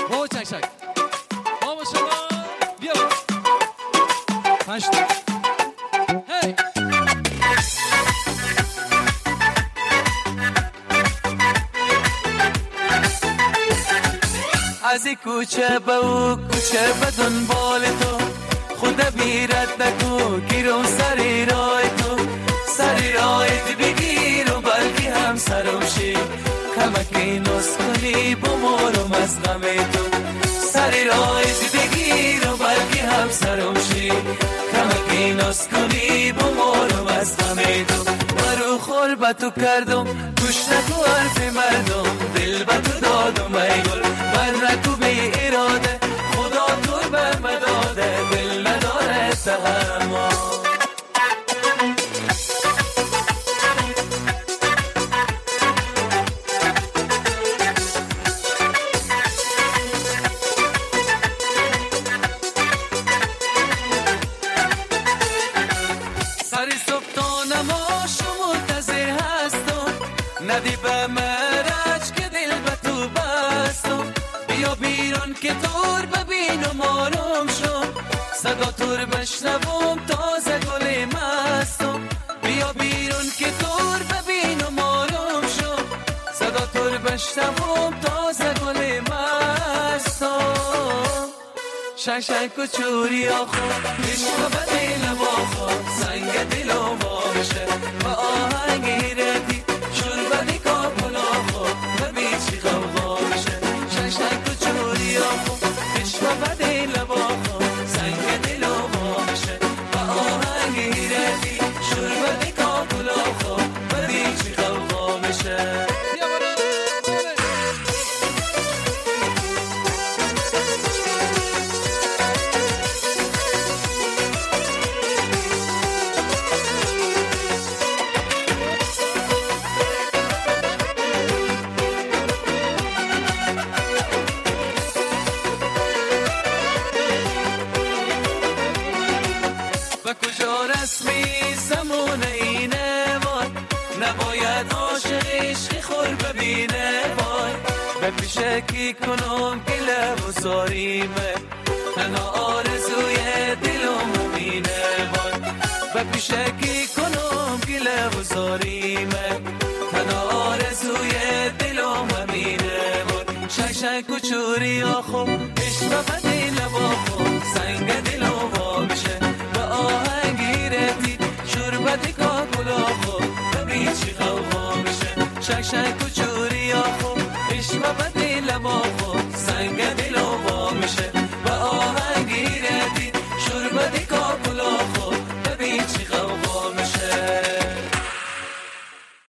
بابا چک چک بابا شما بیا 5 هی از این کوچه به او کوچه به دنبال تو خدا بیرد نکو گیرم سری رای تو سری رایت بگیر و بلکه هم سرم شی کمکی نس کنی بمارم از غم تو سری رایت بگیر و بلکه هم سرم شی کمکی نس کنی بمارم از غم تو برو خور به تو کردم گوش نکو حرف مردم دل به تو دادم ای گل بر نکو بی اراده خدا تو بر مداده دل نداره تحمل سری صبح تا نماش منتظر هستم ندی به مرج که دل به تو بستم بیا بیرون که تور ببینم آرام شم صدا تور بشنوم تازه گل مستم بیا بیرون که تور ببینم آرام شم صدا تور بشنوم تازه گل مستم شنگ و چوری آخو عشق به دل باخو سنگ دل و بامشه و آهنگ ردی شور بدی کابل آخو و بیچی غوغا میشه شنگ و چوری آخو عشق به دل باخو سنگ دل و بامشه و آهنگ ردی شور بدی کابل آخو و بیچی غوغا میشه و کجا رسمی زمان اینه وای نباید عاشق عشقی خور ببینه وای به پیشه کی کنم که لب و زاریمه تنها آرزوی دلم مینه وای به پیشه کی کنم که لب و زاریمه تنها آرزوی دلم مینه وای شک و چوری آخو عشق به دل باخو سنگ دل و باشه آهنگی ردی شربت کاکل آخو ببیچی خواه میشه شک و چوری آخو عشق به دل آخو سنگ دل